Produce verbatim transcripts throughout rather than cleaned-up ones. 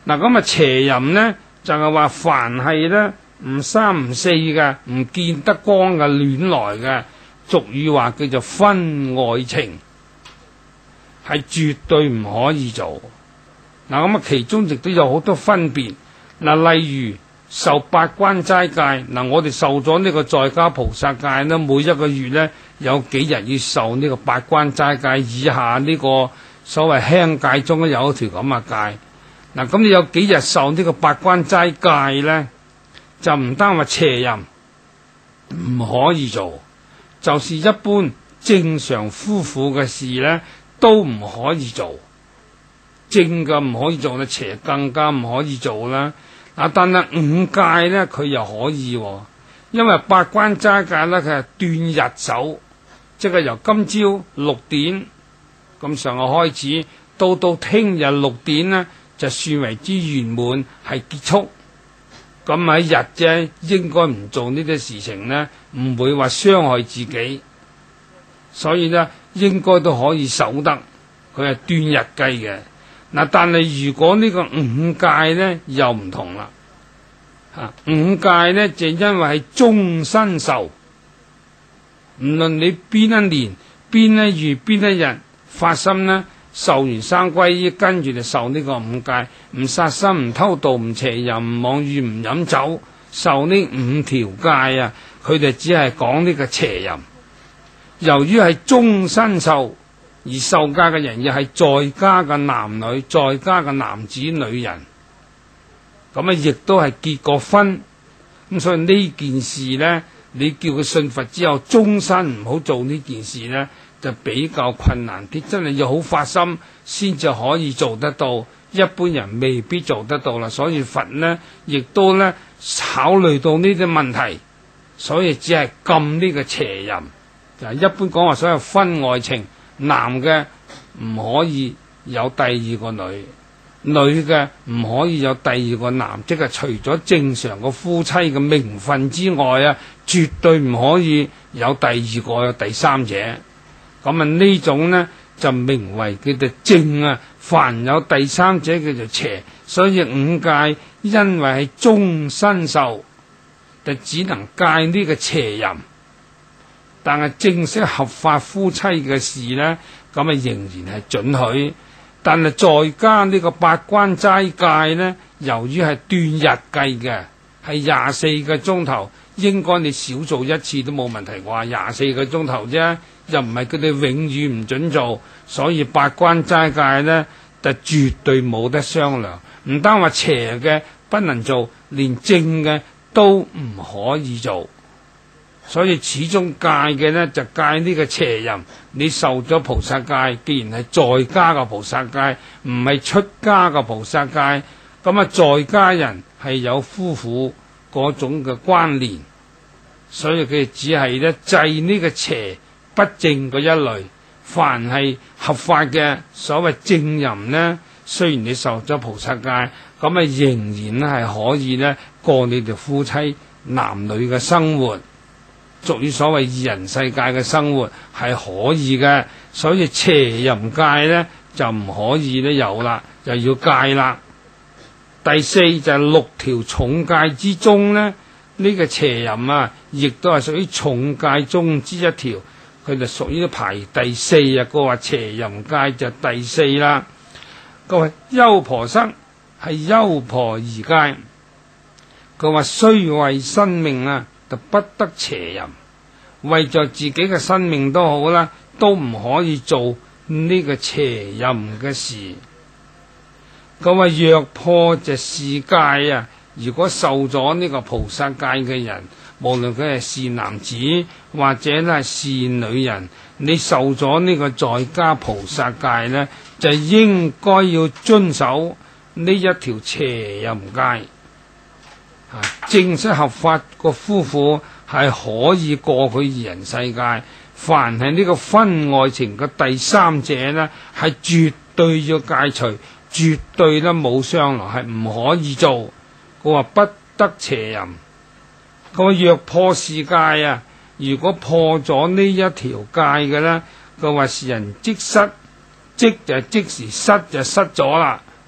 嗱，咁啊邪淫呢，就係話凡係咧唔三唔四嘅，唔見得光嘅亂來嘅，俗語話叫做婚外情，係絕對唔可以做。嗱，咁啊其中亦都有好多分別。嗱，例如受八關齋戒，嗱我哋受咗呢個在家菩薩戒呢，每一個月呢，有幾日要受呢個八關齋戒，以下呢個所謂輕戒中咧有一條咁嘅戒。嗱，咁你有幾日受呢個八關齋戒呢？就唔單話邪淫唔可以做，就是一般正常夫婦嘅事呢，都唔可以做。正嘅唔可以做，咧邪更加唔可以做啦。啊，但係五戒呢，佢又可以，哦，因為八關齋戒呢，佢係斷日守，即係由今朝六點咁上下開始，到到聽日六點呢，就算為之圓滿係結束。咁喺日啫，應該唔做呢啲事情呢，唔會話傷害自己，所以呢，應該都可以守得。佢係斷日計嘅。嗱，但係如果呢個五戒呢，又唔同啦。啊，五戒呢，就因為係終身受，唔論你邊一年、邊一月、邊一日發心呢，受完生皈依，跟住就受呢個五戒，唔殺生、唔偷盜、唔邪淫、唔妄語、唔飲酒，受呢五條戒啊，佢哋只係講呢個邪淫。由於係終身受，而受戒嘅人又係在家嘅男女，在家嘅男子女人，咁啊亦都係結過婚，咁所以呢件事呢，你叫佢信佛之後，終身唔好做呢件事呢，就比較困難啲，真係要好發心先至可以做得到，一般人未必做得到啦。所以佛呢，亦都呢考慮到呢啲問題，所以只係禁呢個邪淫。就一般講話所謂婚外情，男嘅唔可以有第二個女，女嘅唔可以有第二個男，即係除咗正常嘅夫妻嘅名分之外啊，絕對唔可以有第二個有第三者。咁啊呢種呢就名為叫做正啊，凡有第三者叫做邪。所以五戒因為係終身受，就只能戒呢個邪淫。但係正式合法夫妻嘅事呢，咁啊仍然係准許。但係在家呢個八關齋戒呢，由於係斷日計嘅，係廿四個鐘頭，應該你少做一次都冇問題啩？廿四個鐘頭啫，又唔係佢哋永遠唔准做，所以八關齋戒呢，就絕對冇得商量。唔單話邪嘅不能做，連正嘅都唔可以做。所以始終戒嘅呢，就戒呢個邪淫。你受咗菩薩戒，既然係在家嘅菩薩戒，唔係出家嘅菩薩戒，咁啊在家人係有夫婦嗰種嘅關聯，所以佢只係咧制呢個邪不正嗰一類。凡係合法嘅所謂正淫呢，雖然你受咗菩薩戒，咁啊仍然咧係可以咧過你哋夫妻男女嘅生活。屬於所謂二人世界嘅生活係可以嘅，所以邪淫戒呢就唔可以咧有啦，就要戒啦。第四就係六條重戒之中呢，呢、這個邪淫啊，亦都係屬於重戒中之一條，佢就屬於排第四啊。佢話邪淫戒就第四啦。各位優婆塞係優婆夷戒，佢話雖為生命啊，就不得邪淫，為咗自己嘅生命都好啦，都唔可以做呢個邪淫嘅事。佢話若破就是戒啊，如果受咗呢個菩薩戒嘅人，無論佢係善男子或者咧係善女人，你受咗呢個在家菩薩戒呢，就應該要遵守呢一條邪淫戒。正式合法個夫婦係可以過佢二人世界，凡係呢個婚外情嘅第三者呢，係絕對要戒除，絕對咧冇商量，係唔可以做。佢話不得邪淫。佢話若破是戒啊，如果破咗呢一條戒嘅呢，佢話是人即失，即就即時失就失咗啦。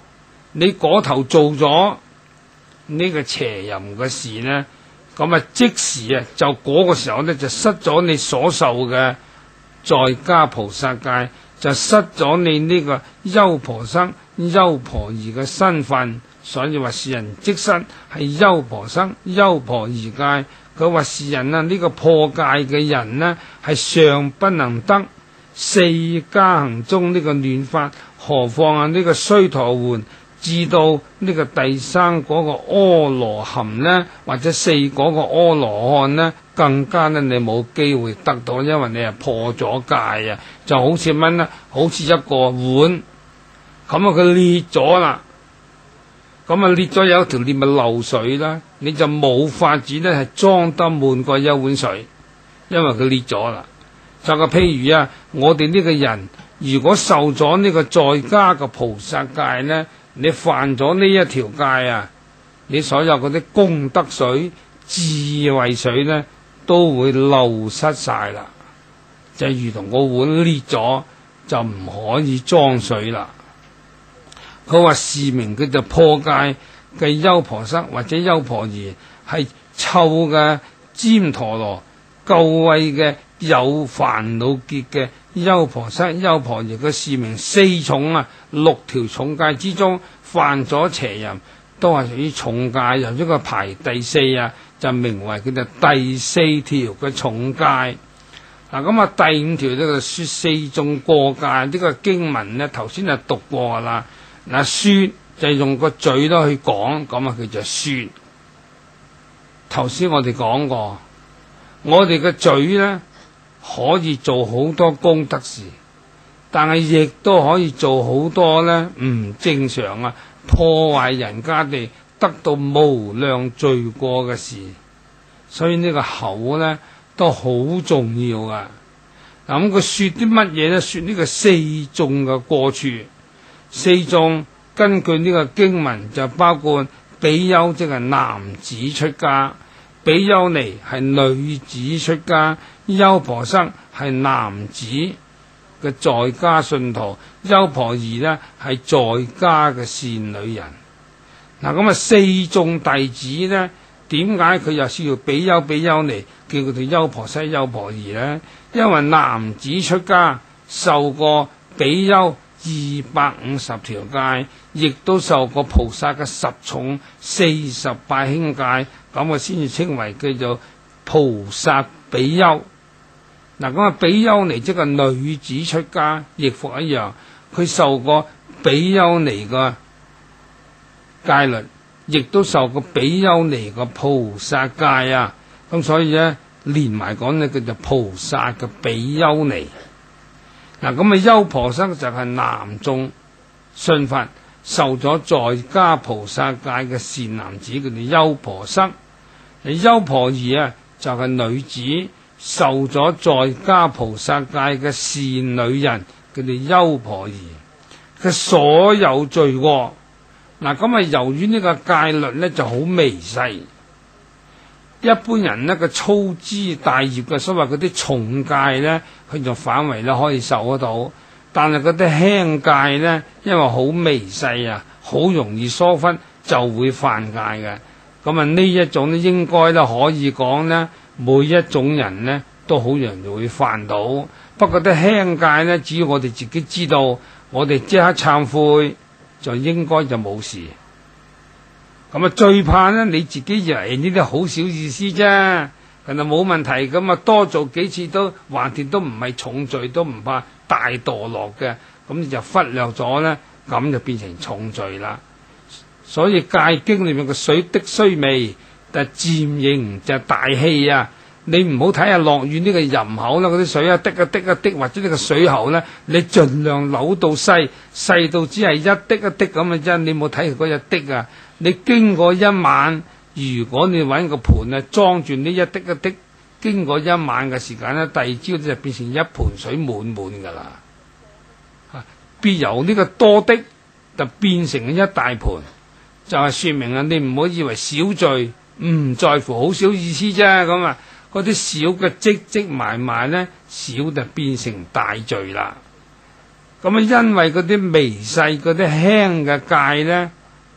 你嗰頭做咗呢個邪淫嘅事呢，咁啊即時啊就嗰個時候呢，就失咗你所受嘅在家菩薩戒，就失咗你呢個優婆塞、優婆夷嘅身份。所以話是人即失係優婆塞、優婆夷戒。佢話是人啊，呢、這個破戒嘅人呢，係尚不能得四加行中呢個暖法，何況啊呢個須陀洹至到呢個第三嗰個阿羅含呢，或者四嗰個阿羅漢呢，更加呢你冇機會得到，因為你係破咗戒啊，就好似乜呢？好似一個碗，咁啊佢裂咗啦。咁啊裂咗有一條裂咪漏水啦，你就冇法子咧係裝得滿過一碗水，因為佢裂咗啦。就個譬如啊，我哋呢個人如果受咗呢個在家嘅菩薩戒呢，你犯咗呢一條戒啊，你所有嗰啲功德水、智慧水呢，都會漏失晒啦，就如同個碗裂咗，就唔可以裝水啦。佢話是名佢就破戒嘅優婆塞或者優婆夷，係臭嘅旃陀羅，垢穢嘅有煩惱結嘅優婆塞、優婆夷。佢是名四重啊，六條重戒之中犯咗邪淫，都係屬於重戒，由呢個排第四啊，就名為佢就第四條嘅重戒。嗱咁啊，第五條呢個說四眾過戒呢、這個經文呢，頭先就讀過啦。嗱，說就用個嘴都去講，咁啊佢就說。頭先我哋講過，我哋嘅嘴咧可以做好多功德事，但係亦都可以做好多咧唔正常啊，破壞人家哋得到無量罪過嘅事。所以呢個口咧都好重要噶。嗱，咁佢說啲乜嘢咧？說呢個四眾嘅過處。四眾根據呢個經文就包括比丘即係男子出家，比丘尼係女子出家，優婆塞係男子嘅在家信徒，優婆夷呢係在家嘅善女人。嗱咁啊，四眾弟子呢，點解佢又需要比丘比丘尼叫佢哋優婆塞優婆夷呢？因為男子出家受過比丘二百五十條戒，亦都受過菩薩嘅十重四十八輕戒，咁啊先至稱為叫做菩薩比丘。嗱咁啊，比丘尼即係女子出家，亦復一樣，佢受過比丘尼嘅戒律，亦都受過比丘尼嘅菩薩戒啊。咁所以咧，連埋講呢，叫做菩薩嘅比丘尼。嗱咁啊，優婆塞就係男眾信佛受咗在家菩薩戒嘅善男子，叫做優婆塞。而優婆夷啊，就係、是、女子受咗在家菩薩戒嘅善女人，叫做優婆夷。佢所有罪過，嗱咁啊，由於呢個戒律咧就好微細，一般人呢個粗枝大葉嘅所謂嗰啲重戒咧，佢就範圍咧可以受得到，但係嗰啲輕戒咧，因為好微細啊，好容易疏忽就會犯戒嘅。咁啊呢一種咧應該咧可以講咧，每一種人咧都好容易會犯到。不過啲輕戒咧，只要我哋自己知道，我哋即刻懺悔，就應該就冇事。咁啊，最怕咧你自己以為呢啲好小意思啫，其實冇問題。咁啊，多做幾次都橫掂都唔係重罪，都唔怕大墮落嘅。咁你就忽略咗咧，咁就變成重罪啦。所以戒經裏面嘅水滴雖微，但係漸形就大器啊！你唔好睇下落雨呢個淫口啦，嗰啲水啊滴啊滴啊滴，或者呢個水喉咧，你盡量扭到細，細到只係一滴一滴咁嘅啫。你冇睇佢嗰隻滴啊！你經過一晚，如果你搵個盤啊裝住呢一滴一滴，經過一晚嘅時間咧，第二朝就變成一盆水滿滿噶啦。啊，必由呢個多滴就變成一大盆，就係、是、說明啊，你唔好以為小罪唔在乎，好少意思啫。咁啊，嗰啲小嘅積積埋埋咧，小就變成大罪啦。咁啊，因為嗰啲微細嗰啲輕嘅戒咧，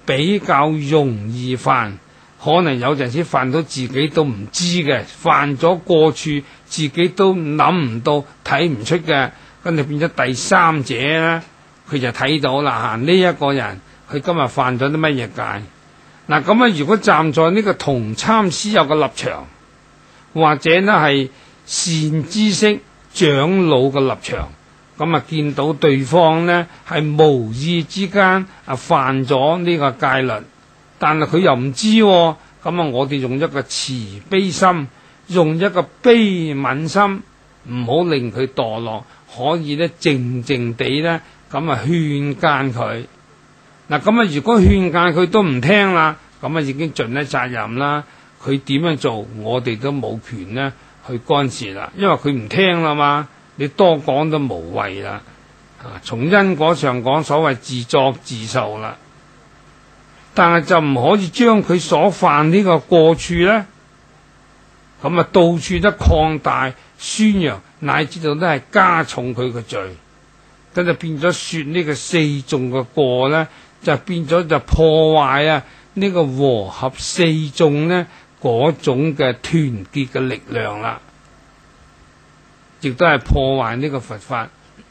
比較容易犯，可能有陣時犯到自己都唔知嘅，犯咗過處自己都諗唔到、睇唔出嘅，跟住變咗第三者咧，佢就睇到啦嚇。呢、這、一個人佢今日犯咗啲乜嘢戒？嗱咁啊，如果站在呢個同參師友嘅立場，或者呢係善知識長老嘅立場，咁啊見到對方呢係無意之間啊犯咗呢個戒律，但係佢又唔知、哦，咁啊我哋用一個慈悲心，用一個悲憫心，唔好令佢墮落，可以呢靜靜地呢咁啊勸諫佢。嗱咁啊如果勸諫佢都唔聽啦，咁啊已經盡咗責任啦。佢點樣做，我哋都冇權呢去干涉啦，因為佢唔聽啦嘛，你多講都無謂啦。啊，從因果上講，所謂自作自受啦。但係就唔可以將佢所犯呢個過處呢，咁啊到處都擴大宣揚，乃至到都係加重佢嘅罪，咁就變咗說呢個四眾嘅過呢，就變咗就破壞啊呢個和合四眾呢嗰種嘅團結嘅力量啦，亦都係破壞呢個佛法，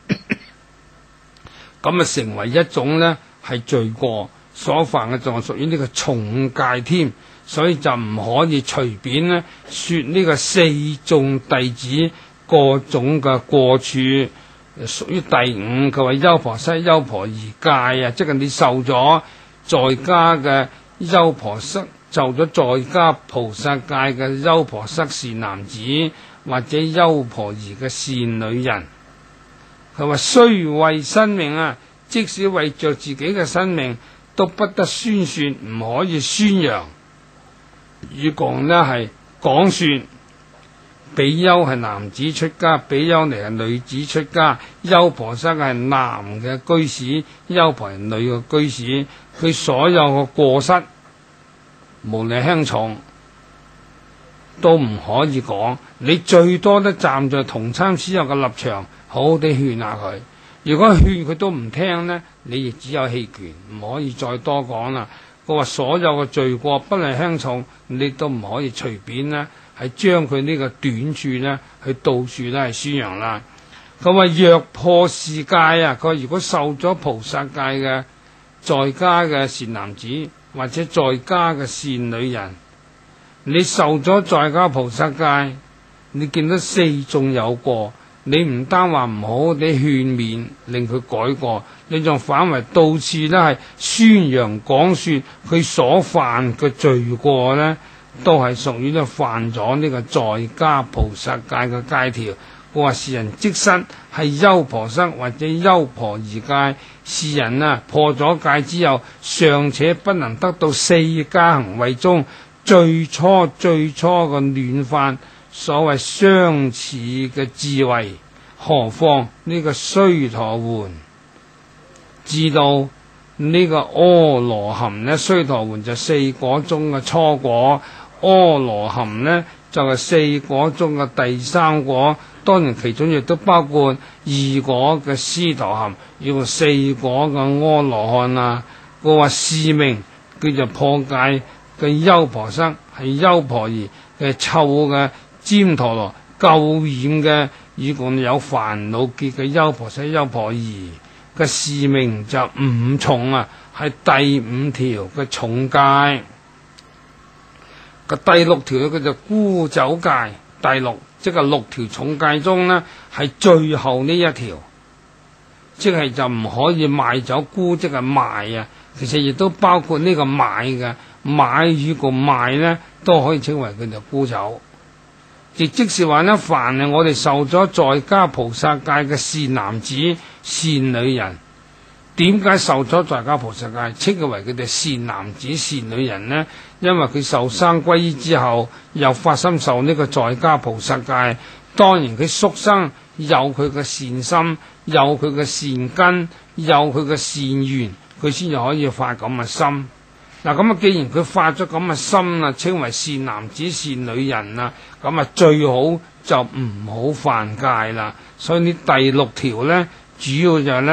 咁啊成為一種呢係罪過，所犯嘅仲係屬於呢個重戒添，所以就唔可以隨便呢說呢個四眾弟子各種嘅過處，屬於第五。佢話優婆塞、優婆夷戒啊，即係你受咗在家嘅優婆塞，受咗在家菩薩戒嘅優婆塞善男子，或者優婆夷嘅善女人，佢話雖為生命啊，即使為着自己嘅生命，都不得宣說，唔可以宣揚。與共呢係講說，比丘係男子出家，比丘尼係女子出家，優婆塞係男嘅居士，優婆係女嘅居士，佢所有嘅過失，無論輕重，都唔可以講。你最多都站在同參師友嘅立場，好好地勸下佢。如果勸佢都唔聽呢，你亦只有棄權，唔可以再多講啦。佢話所有嘅罪過，不論輕重，你都唔可以隨便呢係將佢呢個短處呢去到處呢係宣揚啦。佢話若破是戒啊，佢話如果受咗菩薩戒嘅在家嘅善男子，或者在家嘅善女人，你受咗在家菩薩戒，你見到四眾有過，你唔單話唔好，你勸勉令佢改過，你仲反為到處都係宣揚講說佢所犯嘅罪過呢，都係屬於咧犯咗呢個在家菩薩戒嘅戒條。我話是人即身係優婆塞或者優婆夷戒，是人啊破咗戒之後，尚且不能得到四加行位中最初最初嘅暖犯，所謂相似嘅智慧，何況呢個須陀洹知道呢個阿羅含呢？須陀洹就四果中嘅初果，阿羅含呢就係、是、四果中嘅第三果。當然其中亦都包括二果嘅斯陀含，要四果嘅阿羅漢啊。佢話是名叫做破戒嘅優婆塞，係優婆夷嘅臭嘅旃陀羅，垢染嘅以共有煩惱結嘅優婆塞、優婆夷嘅是名就五重啊，係第五條嘅重戒。個第六條叫做沽酒戒，第六即係六條重戒中呢係最後呢一條，即係就唔可以賣酒，沽即係賣啊，其實亦都包括呢個買嘅，買與個賣呢都可以稱為佢就沽酒。亦即是話呢，凡係我哋受咗在家菩薩戒嘅善男子善女人，點解受咗在家菩薩戒稱佢為佢哋善男子善女人呢？因為佢受生皈依之後，又發心受呢個在家菩薩戒，當然佢宿生有佢嘅善心，有佢嘅善根，有佢嘅善緣，佢先至可以發咁嘅心。嗱，咁啊，既然佢發咗咁嘅心啦，稱為善男子善女人啦，咁啊最好就唔好犯戒啦。所以呢第六條呢，主要就係呢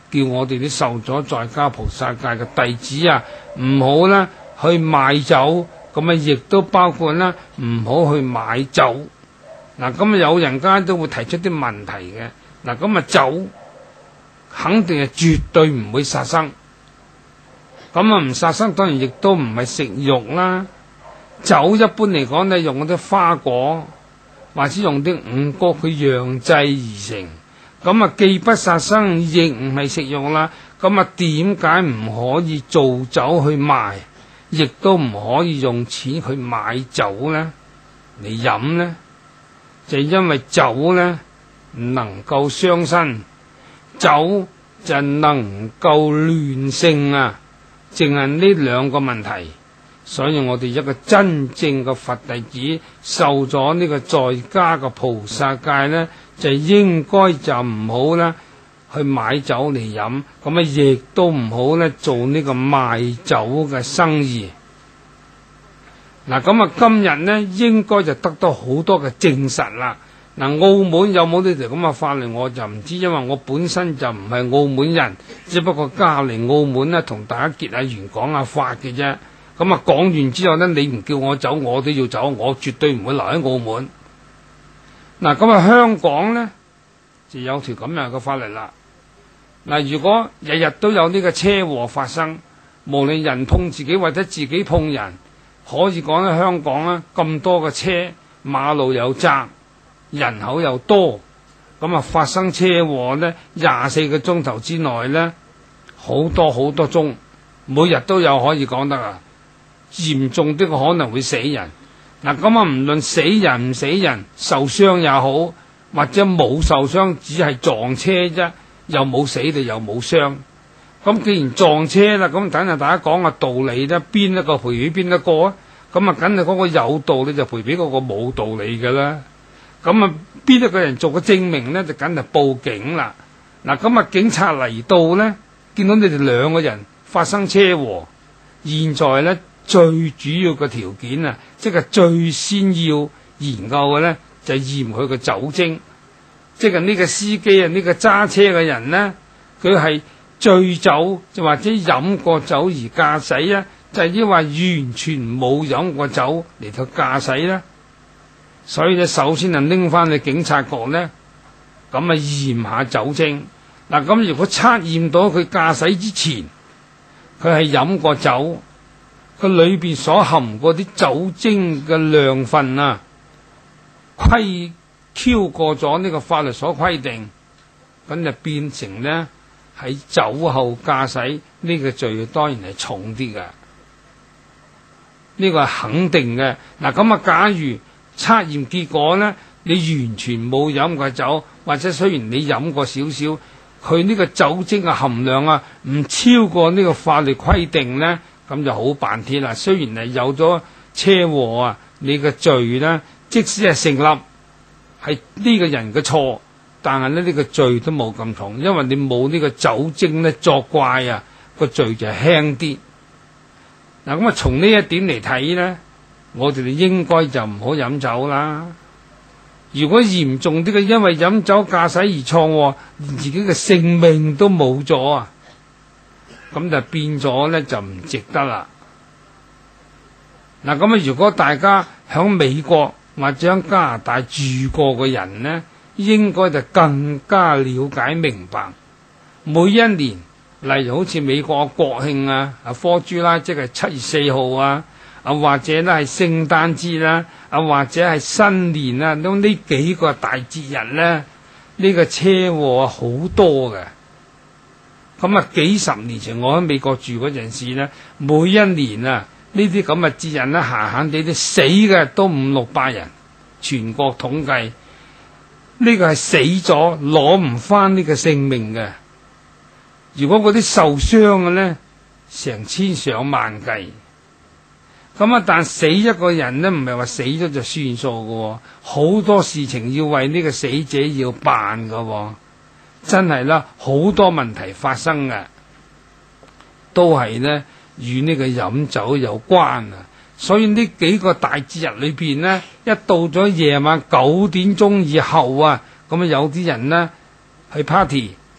叫我哋啲受咗在家菩薩戒嘅弟子啊，唔好啦去賣酒，咁啊亦都包括啦唔好去買酒。嗱，咁啊有人間都會提出啲問題嘅。嗱，咁啊酒肯定係絕對唔會殺生，咁啊唔殺生當然亦都唔係食肉啦。酒一般嚟講咧，用嗰啲花果或者用啲五穀去釀製而成，咁啊既不殺生，亦唔係食肉啦。咁啊點解唔可以做酒去賣，亦都唔可以用錢去買酒呢？嚟飲呢？就因為酒呢唔能夠傷身，酒就能夠亂性啊，淨係呢兩個問題。所以我哋一個真正嘅佛弟子受咗呢個在家嘅菩薩戒呢，就應該就唔好啦去買酒嚟飲，咁啊亦都唔好咧做呢個賣酒嘅生意。嗱，咁啊今日呢應該就得到好多嘅證實啦。嗱，澳門有冇呢條咁嘅法律我就唔知，因為我本身就唔係澳門人，只不過加嚟澳門呢同大家結下緣講下法嘅啫。咁啊講完之後呢，你唔叫我走，我都要走，我絕對唔會留喺澳門。嗱，咁啊香港呢就有條咁樣嘅法律啦。嗱，如果日日都有呢個車禍發生，無論人碰自己或者自己碰人，可以講咧香港咧咁多嘅車，馬路又窄，人口又多，咁啊發生車禍呢，廿四個鐘頭之內呢，好多好多宗，每日都有可以講得啊。嚴重啲可能會死人。嗱，咁啊唔論死人唔死人，受傷也好，或者冇受傷，只係撞車啫，又冇死就又冇傷。咁既然撞車啦，咁等下大家講個道理咧，邊一個賠俾邊一個啊？咁啊，梗係嗰個有道理就賠俾嗰個冇道理嘅啦。咁啊，邊一個人做個證明咧，就梗係報警啦。嗱，咁啊，警察嚟到咧，見到你哋兩個人發生車禍，現在咧。最主要嘅條件啊，即係最先要研究嘅呢，就係驗佢嘅酒精。即係呢個司機啊，呢個揸車嘅人呢，佢係醉酒，就或者飲過酒而駕駛啊，就係因為完全冇飲過酒嚟到駕駛啦。所以咧，首先就拎翻去警察局呢，咁啊驗下酒精。嗱，咁如果測驗到佢駕駛之前，佢係飲過酒。佢裏邊所含嗰啲酒精嘅量份啊，規超過咗呢個法律所規定，咁就變成呢喺酒後駕駛呢個罪，當然係重啲嘅。呢個係肯定嘅。嗱，咁啊，假如測驗結果呢，你完全冇飲過酒，或者雖然你飲過少少，佢呢個酒精嘅含量啊，唔超過呢個法律規定呢。咁就好辦天啦。雖然係有咗車禍啊，你嘅罪呢，即使係成立係呢個人嘅錯，但係呢呢個罪都冇咁重，因為你冇呢個酒精呢作怪啊，個罪就輕啲。嗱，咁啊從呢一點嚟睇呢，我哋應該就唔好飲酒啦。如果嚴重啲嘅，因為飲酒駕駛而錯禍，連自己嘅性命都冇咗啊！咁就變咗咧，就唔值得啦。嗱，咁啊，如果大家響美國或者響加拿大住過嘅人呢，應該就更加了解明白。每一年，例如好似美國國慶啊，啊科朱拉即係七月四號啊，啊或者咧係聖誕節啦，啊或者係新年啊，咁呢幾個大節日咧，呢個車禍好多嘅。咁啊，幾十年前我喺美國住嗰陣時呢，每一年啊呢啲咁嘅節日呢，閒閒地啲死嘅都五六百人，全國統計呢個係死咗攞唔翻呢個性命嘅。如果嗰啲受傷嘅呢，成千上萬計。咁啊，但死一個人呢，唔係話死咗就算數嘅，好多事情要為呢個死者要辦嘅。真係啦，好多問題發生嘅，都係呢與呢個飲酒有關啊。所以呢幾個大節日裏邊呢，一到咗夜晚九點鐘以後啊，咁啊有啲人呢去 party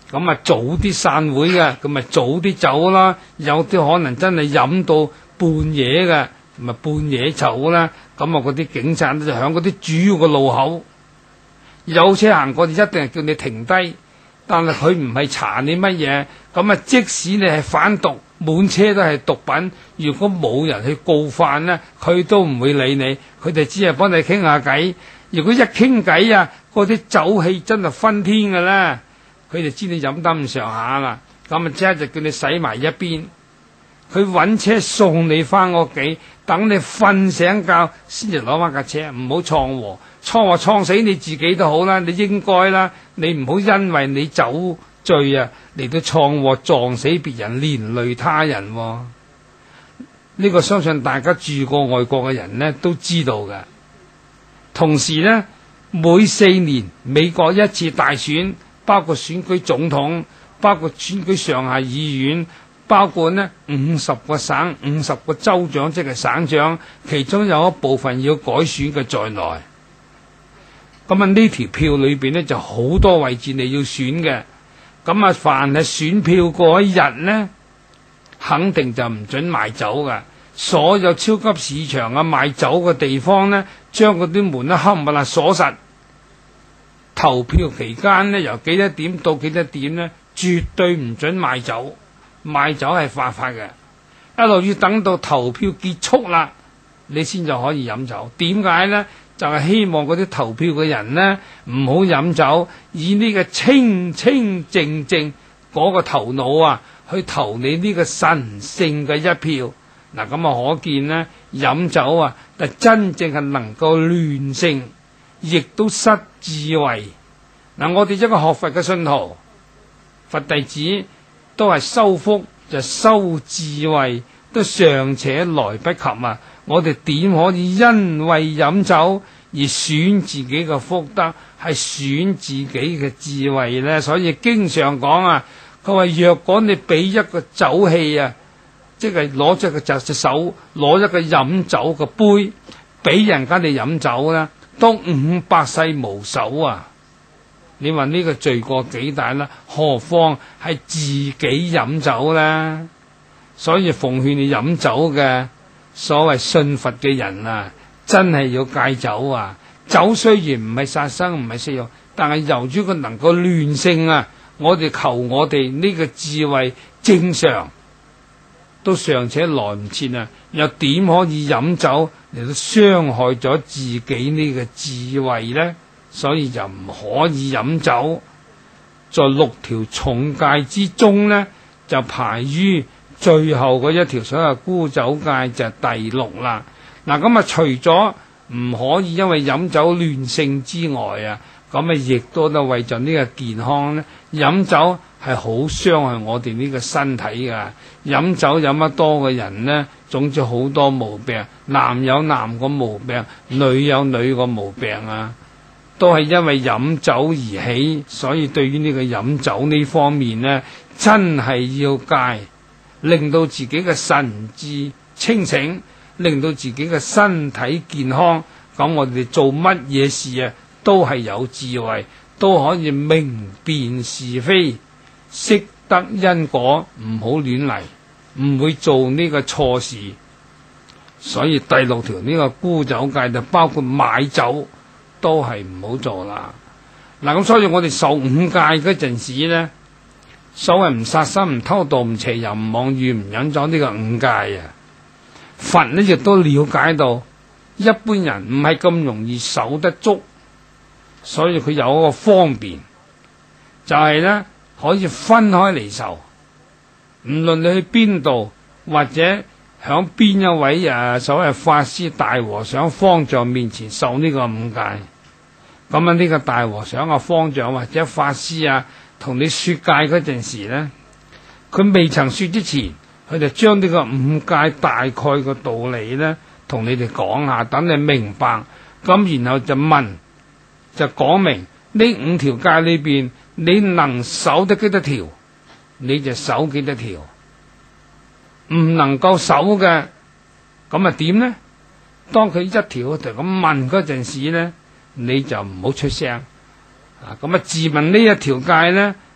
咁啊早啲散會嘅，咁咪早啲走啦。有啲可能真係飲到半夜嘅，咪半夜走啦。咁啊嗰啲警察就響嗰啲主要嘅路口，有車行過就一定係叫你停低，但係佢唔係查你乜嘢。咁啊即使你係販毒，滿車都係毒品，如果冇人去告發呢，佢都唔會理你，佢哋只係幫你傾下偈。如果一傾偈啊，嗰啲酒氣真係昏天㗎啦，佢哋知你飲得唔上下啦，咁啊即刻就叫你洗埋一邊，佢搵車送你翻屋企，等你瞓醒覺先至攞翻架車，唔好闖禍，闖禍闖死你自己都好啦，你應該啦，你唔好因為你酒醉啊嚟到闖禍撞死別人，連累他人喎。呢個相信大家住過外國嘅人呢都知道嘅。同時呢，每四年美國一次大選，包括選舉總統，包括選舉上下議院，包括呢五十個省、五十個州長，即係省長，其中有一部分要改選嘅在內。咁啊呢條票裏邊呢就好多位置你要選嘅。咁啊凡係選票嗰一日呢，肯定就唔准賣酒噶。所有超級市場啊賣酒嘅地方呢，將嗰啲門咧冚唪唥鎖實。投票期間呢，由幾多點到幾多點呢，絕對唔准賣酒，賣酒係犯法嘅。一路要等到投票結束啦，你先就可以飲酒。點解呢？就係希望嗰啲投票嘅人呢，唔好飲酒，以呢個清清靜靜嗰個頭腦啊，去投你呢個神聖嘅一票。嗱，咁啊可見呢，飲酒啊，就真正係能夠亂性，亦都失智慧。嗱，我哋一個學佛嘅信徒，佛弟子都係修福就修智慧，都尚且來不及啊！我哋點可以因為飲酒而損自己嘅福德，係損自己嘅智慧呢？所以經常講啊，佢話若果你俾一個酒器啊，即係攞隻個隻隻手攞一個飲酒嘅杯俾人家你飲酒啦，都五百世無手啊！你話呢個罪過幾大啦？何況係自己飲酒啦？所以奉勸你飲酒嘅所謂信佛嘅人啊，真係要戒酒啊！酒雖然唔係殺生，唔係食藥，但係由於佢能夠亂性啊，我哋求我哋呢個智慧正常都尚且來唔切啊，又點可以飲酒嚟到傷害咗自己呢個智慧呢？所以就唔可以飲酒。在六條重戒之中呢，就排於最後嗰一條，所謂沽酒戒就係第六啦。嗱，咁啊除咗唔可以因為飲酒亂性之外啊，咁啊亦都都為咗呢個健康呢，飲酒係好傷害我哋呢個身體噶。飲酒飲得多嘅人呢，總之好多毛病，男有男個毛病，女有女個毛病啊，都係因為飲酒而起。所以對於呢個飲酒呢方面呢，真係要戒，令到自己嘅神智清醒，令到自己嘅身體健康。咁我哋做乜嘢事啊，都係有智慧，都可以明辨是非，識得因果，唔好亂嚟，唔會做呢個錯事。所以第六條呢個沽酒戒就包括買酒都係唔好做啦。嗱，咁所以我哋受五戒嗰陣時呢，所謂唔殺生、唔偷盜、唔邪淫、唔妄語、唔飲酒呢個五戒啊，佛呢亦都了解到一般人唔係咁容易守得足，所以佢有一個方便，就係呢可以分開嚟受。唔論你去邊度，或者響邊一位誒所謂法師大和尚方丈面前受呢個五戒，咁啊呢個大和尚啊方丈或者法師啊同你說戒嗰陣時呢，佢未曾說之前，佢就將呢個五戒大概個道理呢同你哋講下，等你明白。咁然後就問，就講明呢五條戒裏邊你能守得幾多條，你就守幾多條，唔能夠守嘅，咁啊點呢？當佢一條一條咁問嗰陣時呢，你就唔好出聲啊！咁啊自問呢一條戒呢，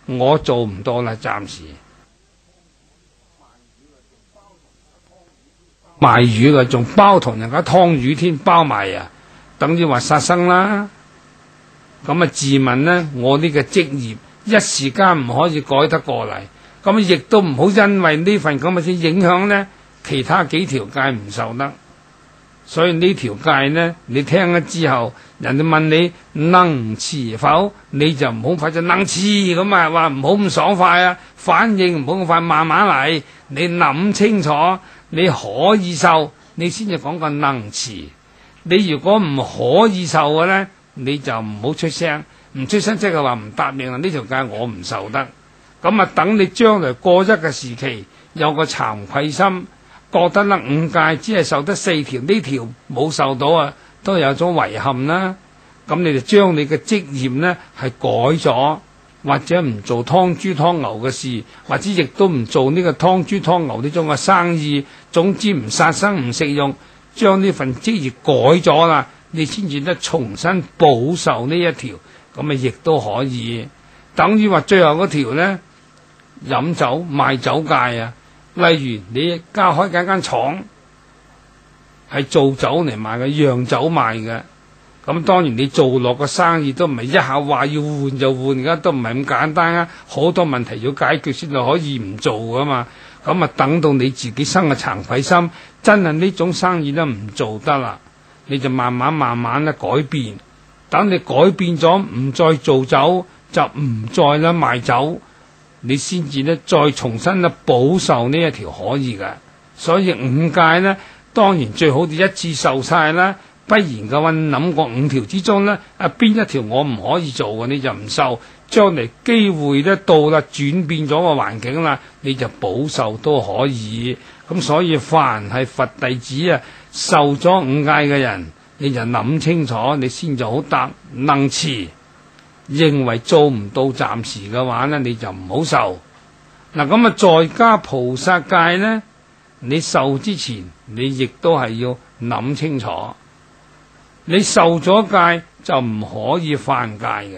我做唔到啦，暫時。賣魚嘅仲包同人家湯魚添，包埋啊，等於話殺生啦。咁啊自問呢，我呢個職業一時間唔可以改得過嚟，咁亦都唔好因為呢份咁嘅先影響呢其他幾條戒唔受得。所以呢條戒呢，你聽咗之後，人哋問你能持否，你就唔好快就能持咁啊，話唔好咁爽快啊，反應唔好咁快，慢慢嚟，你諗清楚，你可以受，你先至講個能持。你如果唔可以受嘅呢，你就唔好出聲，唔出聲即係話唔答應啦，呢條戒我唔受得。咁啊，等你將來過一個時期，有個慚愧心。覺得啦，五戒只係受得四條，呢條冇受到啊，都有種遺憾啦。咁你就將你嘅職業呢係改咗，或者唔做劏豬劏牛嘅事，或者亦都唔做呢個劏豬劏牛呢種嘅生意。總之唔殺生唔食用，將呢份職業改咗啦，你先至得重新補受呢一條，咁啊亦都可以。等於話最後嗰條呢，飲酒賣酒戒啊。例如你家開緊間廠，係做酒嚟賣嘅，釀酒賣嘅。咁當然你做落個生意都唔係一下話要換就換，而家都唔係咁簡單啊，好多問題要解決先至可以唔做噶嘛。咁啊等到你自己生嘅慚愧心，真係呢種生意都唔做得啦，你就慢慢慢慢咧改變。等你改變咗，唔再做酒，就唔再咧賣酒。你先至咧再重新咧補受呢一條可以嘅。所以五戒呢，當然最好就一次受晒啦，不然嘅話諗過五條之中呢，啊邊一條我唔可以做嘅，你就唔受。將嚟機會咧到啦，轉變咗個環境啦，你就補受都可以。咁所以凡係佛弟子啊，受咗五戒嘅人，你就諗清楚，你先就好答能持。認為做唔到暫時嘅話呢，你就唔好受。嗱咁啊，在家菩薩戒呢，你受之前，你亦都係要諗清楚。你受咗戒就唔可以犯戒嘅，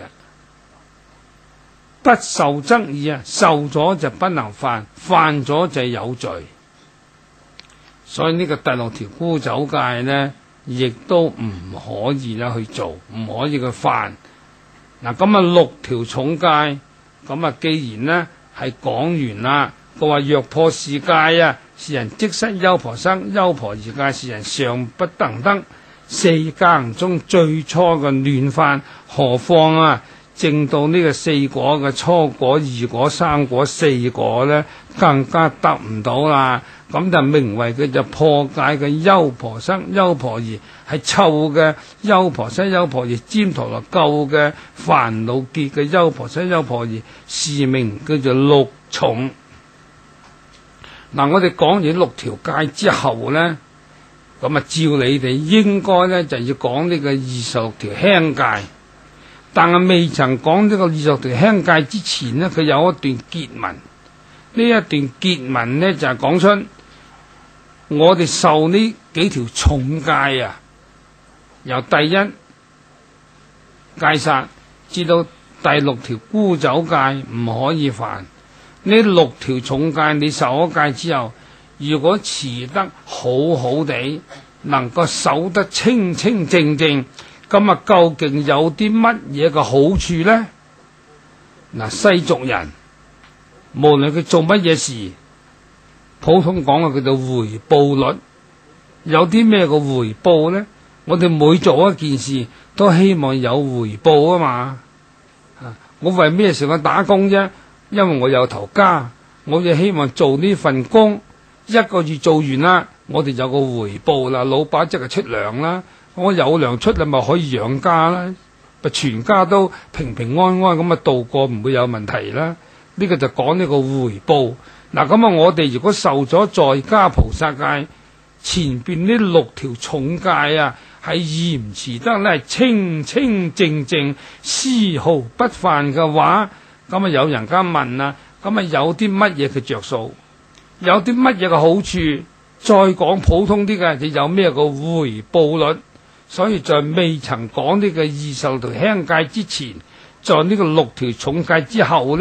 不受則已啊，受咗就不能犯，犯咗就有罪。所以呢個第六條沽酒戒呢，亦都唔可以啦去做，唔可以去犯。嗱咁啊六條重戒，咁啊既然呢係講完啦，佢話若破是戒啊，是人即失優婆生，優婆夷戒是人尚不能得。四戒中最初嘅亂犯，何況啊證到呢個四果嘅初果、二果、三果、四果呢，更加得唔到啦。咁就名為佢就破戒嘅優婆生、優婆夷，係臭嘅優婆生、優婆夷，尖陀羅垢嘅煩惱結嘅優婆生、優婆夷，是名叫做六重。嗱，我哋講完六條戒之後呢，咁啊照你哋應該呢就要講呢個二十六條輕戒，但係未曾講呢個二十六條輕戒之前呢，佢有一段結文。呢一段結文呢就係、是、講出我哋受呢幾條重戒啊，由第一戒殺至到第六條沽酒戒唔可以犯。呢六條重戒你受咗戒之後，如果持得好好地，能夠守得清清正正，咁啊究竟有啲乜嘢嘅好處呢？嗱，世俗人無論佢做乜嘢事，普通講嘅叫做回報率，有啲咩個回報呢？我哋每做一件事都希望有回報啊嘛。啊，我為咩時間打工啫？因為我有頭家，我就希望做呢份工一個月做完啦，我哋有個回報啦，老闆即係出糧啦，我有糧出啦，咪可以養家啦，咪全家都平平安安咁啊度過，唔會有問題啦。呢個就講呢個回報。嗱，咁啊，我哋如果受咗在家菩薩戒，前邊呢六條重戒啊，係嚴持得咧清清正正，絲毫不犯嘅話，咁啊有人家問啊，咁啊有啲乜嘢嘅着數，有啲乜嘢嘅好處？再講普通啲嘅，就有咩個回報率？所以在未曾講呢個二十六條輕戒之前，在呢個六條重戒之後呢，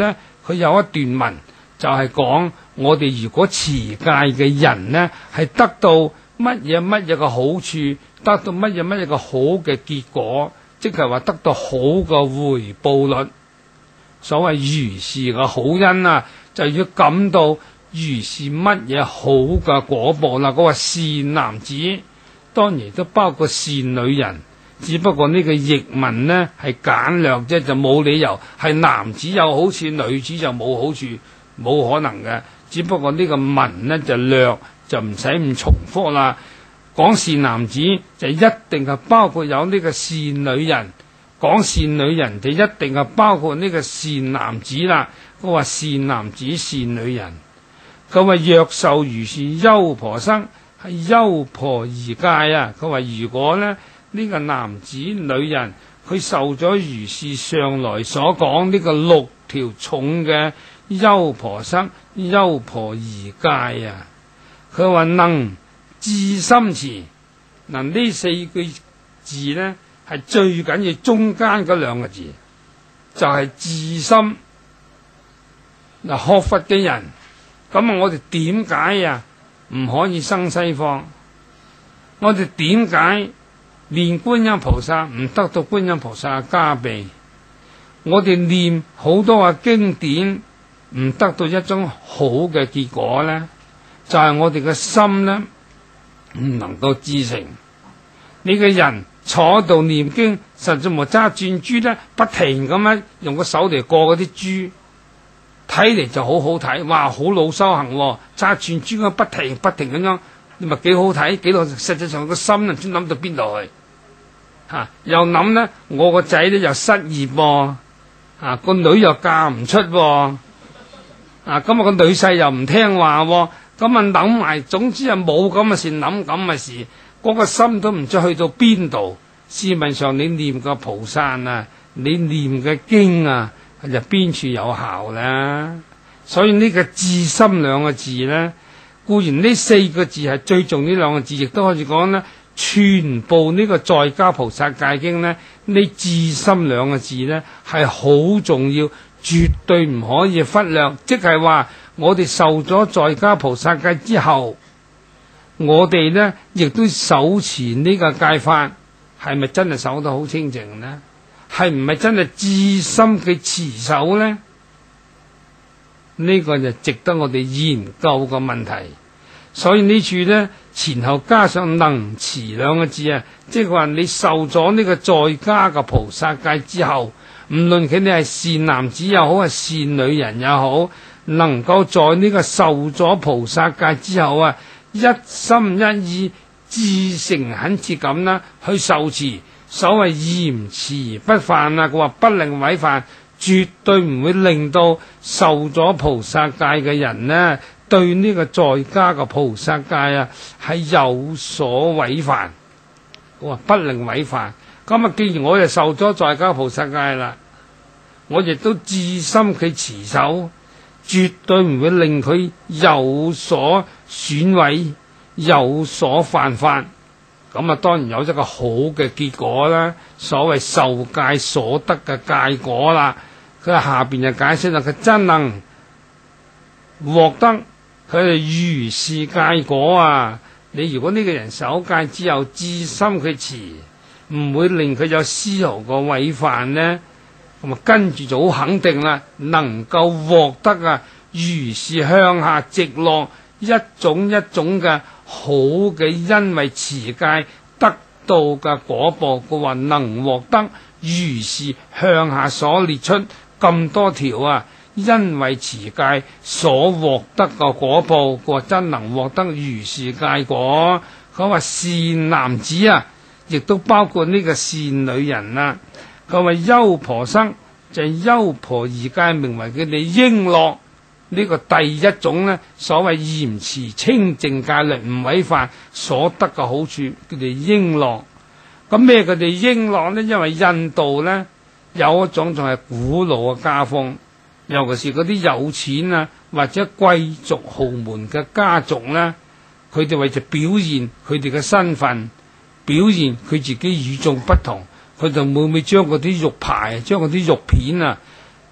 佢有一段文就係講我哋如果持戒嘅人呢，係得到乜嘢乜嘢嘅好處，得到乜嘢乜嘢嘅好嘅結果，即係話得到好嘅回報率。所謂如是嘅好因啊，就要感到如是乜嘢好嘅果報啦。嗰個善男子當然都包括善女人，只不過呢個譯文呢係簡略啫，就冇理由係男子有好處，女子就冇好處，冇可能嘅。只不過呢個文呢就略，就唔使咁重複啦。講善男子就一定係包括有呢個善女人。講善女人就一定係包括呢個善男子啦。佢話善男子善女人，佢話若受如是優婆塞，係優婆夷戒啊。佢話如果呢呢、這個男子女人佢受咗如是上來所講呢個六條重嘅優婆塞優婆夷戒啊，佢話能至心持。嗱，呢四句字呢係最緊要中間嗰兩個字，就係、是、至心。嗱，學佛嘅人，咁啊，我哋點解啊唔可以生西方？我哋點解念觀音菩薩唔得到觀音菩薩嘅加被？我哋念好多嘅經典唔得到一種好嘅結果呢？就係、是、我哋嘅心呢唔能夠至誠。你嘅人坐喺度念經，實在冇揸轉珠咧，不停咁樣用個手嚟過嗰啲珠，睇嚟就好好睇，哇，好老修行、哦，揸轉珠咁不停不停咁樣，你咪幾好睇，幾多實際上個心唔知諗到邊度去，吓、啊、又諗咧，我個仔咧又失業、哦，啊個女又嫁唔出、哦，啊咁啊個女婿又唔聽話、哦，咁啊諗埋，總之係冇咁嘅事，諗咁嘅事。嗰個心都唔知去到邊度。試問上你念個菩薩啊，你念嘅經啊，就邊處有效呢？所以呢個至心兩個字呢，固然呢四個字係最重要，呢兩個字亦都可以講呢，全部呢個在家菩薩戒經呢，呢至心兩個字呢係好重要，絕對唔可以忽略。即係話我哋受咗在家菩薩戒之後，我哋呢亦都守持呢個戒法，係咪真係守得好清淨呢？係唔係真係至心嘅持守呢？呢、這個就值得我哋研究嘅問題。所以呢處呢，前後加上能持兩個字啊，即係話你受咗呢個在家嘅菩薩戒之後，唔論佢哋係善男子又好，係善女人也好，能夠在呢個受咗菩薩戒之後啊，一心一意、至誠懇切咁啦，去受持。所謂嚴持不犯啊，佢話不令違犯，絕對唔會令到受咗菩薩戒嘅人呢，對呢個在家嘅菩薩戒啊係有所違犯。我話不令違犯，咁啊，既然我就受咗在家菩薩戒啦，我亦都至心佢持守，絕對唔會令佢有所損毀，有所犯法。咁啊，當然有一個好嘅結果啦，所謂受戒所得嘅戒果啦。佢下邊就解釋啦，佢真能獲得佢係如是戒果啊！你如果呢個人守戒之後至心佢持，唔會令佢有絲毫個違犯呢，咁啊跟住就好肯定啦，能夠獲得啊如是向下直落一種一種嘅好嘅，因為持戒得到嘅果報，佢話能獲得如是向下所列出咁多條啊，因為持戒所獲得嘅果報，佢話真能獲得如是戒果。佢話善男子啊，亦都包括呢個善女人啊。佢話優婆塞就係優婆夷戒，名為佢哋應樂。呢個第一種呢，所謂嚴持清淨戒律唔違犯所得嘅好處，佢哋應樂。咁咩佢哋應樂呢？因為印度呢有一種仲係古老嘅家風，尤其是嗰啲有錢啊或者貴族豪門嘅家族呢，佢哋為咗表現佢哋嘅身份，表現佢自己與眾不同，佢就每每將嗰啲玉牌、將嗰啲玉片啊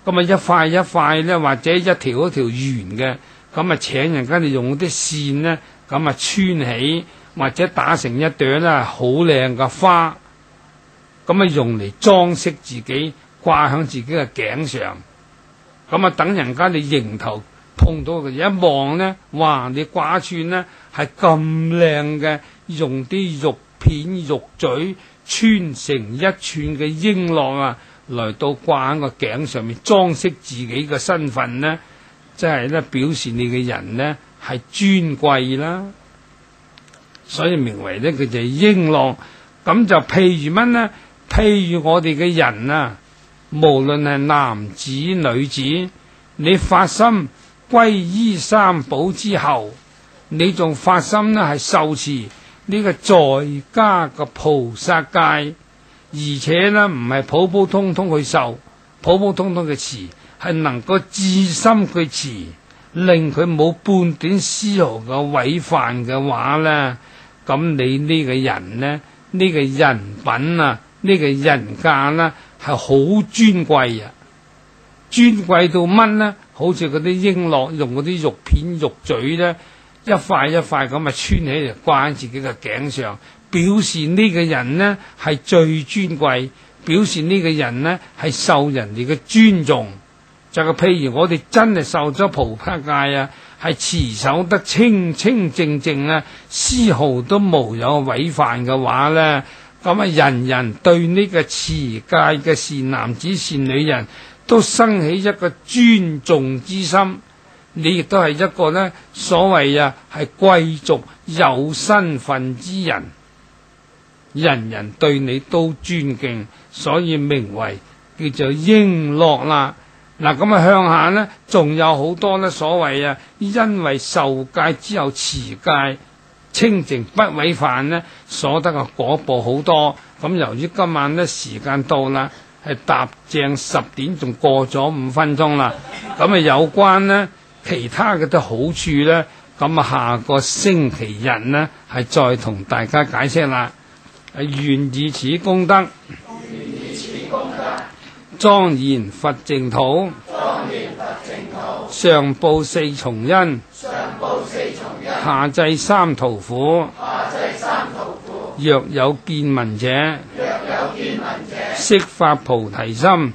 咁啊一塊一塊咧，或者一條一條圓嘅，咁啊請人家哋用啲線咧，咁啊穿起，或者打成一朵咧好靚嘅花，咁啊用嚟裝飾自己，掛響自己嘅頸上。咁啊等人家你迎頭碰到嘅一望咧，哇！你掛串咧係咁靚嘅，用啲玉片玉嘴穿成一串嘅瓔珞啊，來到掛喺個頸上面裝飾自己嘅身份呢，即係咧表示你嘅人呢係尊貴啦，所以名為呢佢就係瓔珞。咁就譬如乜呢？譬如我哋嘅人啊，無論係男子女子，你發心皈依三寶之後，你仲發心呢係受持呢個在家嘅菩薩戒。而且呢，唔係普普通通去受，普普通通嘅持，係能夠至心去持，令佢冇半點絲毫嘅違犯嘅話呢，咁你呢個人呢，呢、這個人品啊，呢、這個人格呢，係好尊貴啊！尊貴到乜呢？好似嗰啲瓔珞，用嗰啲玉片玉嘴呢，一塊一塊咁啊穿起嚟掛喺自己嘅頸上。表示呢個人呢係最尊貴，表示呢個人呢係受人哋嘅尊重。就係譬如我哋真係受咗菩薩戒啊，係持守得清清正正啊，絲毫都無有違犯嘅話呢，咁啊人人對呢個持戒嘅善男子善女人都生起一個尊重之心。你亦都係一個呢所謂啊係貴族有身份之人。人人對你都尊敬，所以名為叫做瓔珞啦。嗱，咁啊向下呢，仲有好多呢所謂啊，因為受戒之後持戒清淨不違犯呢，所得嘅果報好多。咁由於今晚呢時間到啦，係踏正十點，仲過咗五分鐘啦。咁啊有關呢其他嘅啲好處呢，咁啊下個星期日呢係再同大家解釋啦。係願以此功德，莊嚴佛淨土，上報四重恩，下濟三途苦。若有見聞者，悉發菩提心，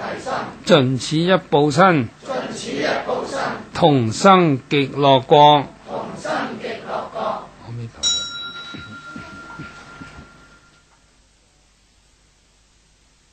盡此一報身，同生極樂國。